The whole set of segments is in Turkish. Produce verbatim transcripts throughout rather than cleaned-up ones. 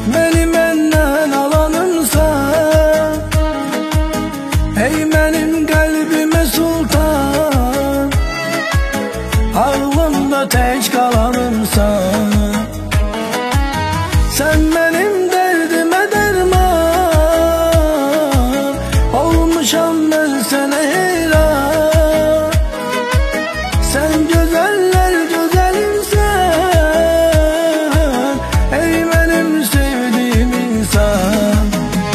Məni məndən alanımsan, ey mənim qəlbimə sultan, ağlımda tək qalanımsan. Sən mənim dərdimə dərman, olmuşam mən sənə heyran. Sən gözəller gözəlimsən, ey mənim sevdiyim insan.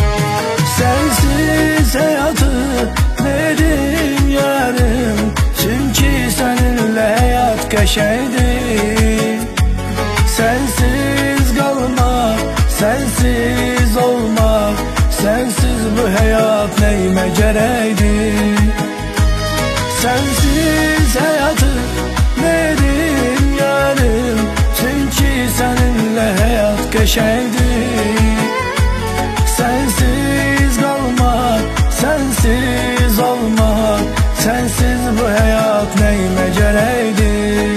Sensiz hayatı verdim yarım, çünkü seninle hayat qəşəngdir. Sensiz kalmak, sensiz olmak, sensiz bu hayat neyime gerektir. Sensiz hayatı verdim yarım, çünkü seninle hayat qəşəngdir. Sensiz kalmak, sensiz olmak, sensiz bu hayat neyime gerektir.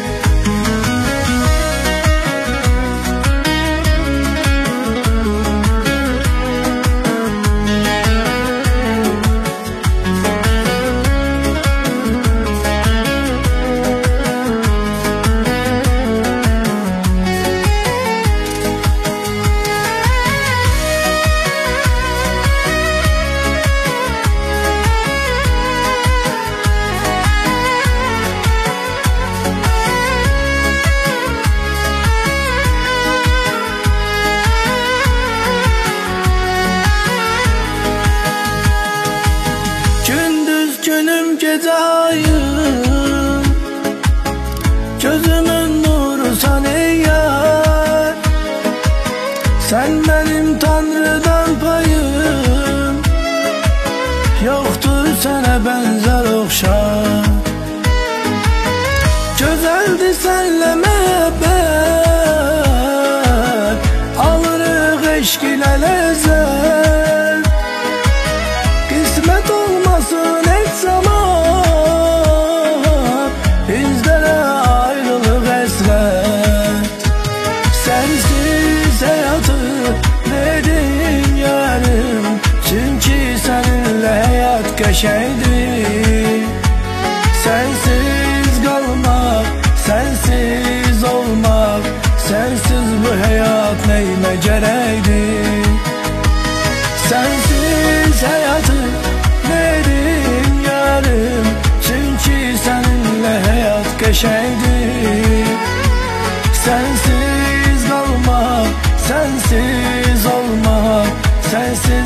Günüm gece ayım, gözümün nurusan ey yar. Sen benim Tanrı'dan payım, yoktur sana benzer okşar. Güzeldi senle mehabbet, alırıq eşk ile lezzet. Kısmet olmasın hiç zaman, bizlere ayrılık esret. Sensiz hayatı verdim yarım, çünkü seninle hayat qəşəngdir. Sensiz kalmak, sensiz olmak, sensiz bu hayat neyime gerektir. Sensiz hayatı verdim yarım, çünkü seninle hayat qəşəngdir. Sensiz kalmak, sensiz olmak, sensiz